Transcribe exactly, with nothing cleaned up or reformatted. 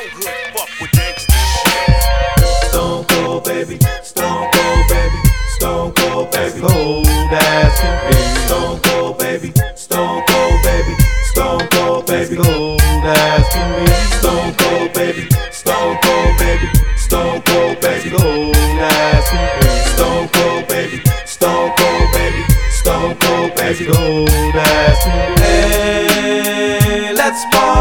neighborhood fuck with gangsta shit. Stone Cold baby, Stone Cold baby, Stone Cold baby, cold as can be. Stone Cold baby, Stone Cold baby, Stone Cold baby, cold as can be. Stone Cold baby.